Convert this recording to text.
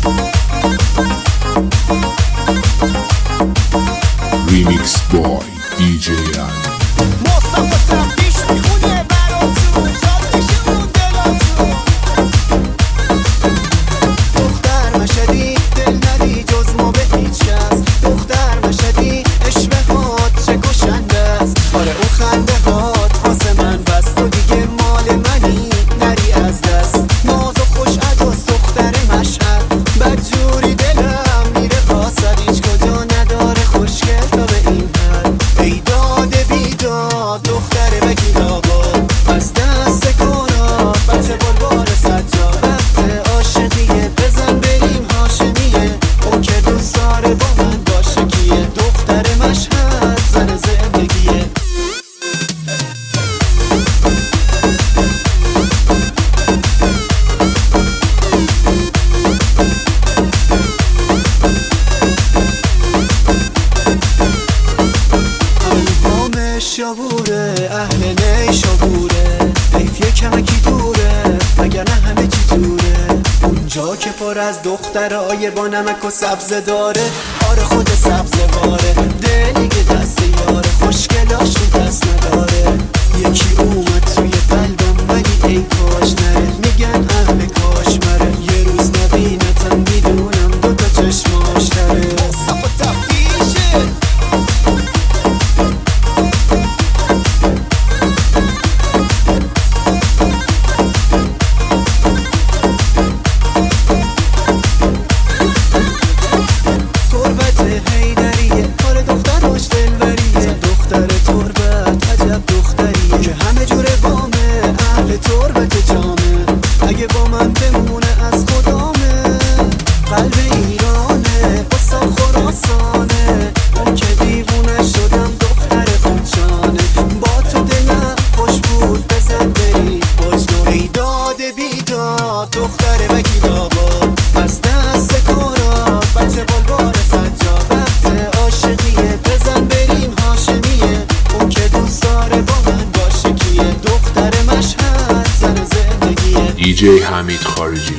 Remix boy DJ Ali. مصطفی تفتیش میخونه براتون شادشون دلاتون. دختر مشهدی دل ندی جز ما به هیچ کس. دختر مشهدی عشق هات چه کشنده است. آره اون خنده هات واسه من بس. تو دیگه مال منی نری از دست. ناز و خوش عداس دختر مشهد. بدجوری دلم میره واسد. هیچ کجا نداره خوشگل تا به این حد. ای داد بیداد دختر وکیل آباد. از دست کنار بچه بلوار سجاد. وقت عاشقیه بزن بریم هاشمیه. اون که دوست داره با من باشه کیه. دختر مشهد زن زندگیه. شابوره اهل نیشابوره. حیف یه کمکی دوره وگرنه همه چی توره. اونجا که پر از دخترای با نمک و سبزه داره. آره خود سبزه واره. دلی که دست یاره خوشگلاش رو دست نداره. یکی اومد توی قلبم ولی ای کاش نره. میگن اهل کاشمره. یه روز نبینتم میدونم دوتا چشماش تره. مصطفی تفتیشه قلب ایرانه بسا خراسانه. اون که دیوونه شدم دختر خودشانه. با تو دلم خوش بود بزن بری وجدان. ای داد بیداد دختر وکیل آباد. از دست کنار بچه بلوار سجاد. وقت عاشقیه بزن بریم هاشمیه. اون که دوست داره با من باشه کیه. دختر مشهد زن زندگیه. DJ حمید خارجی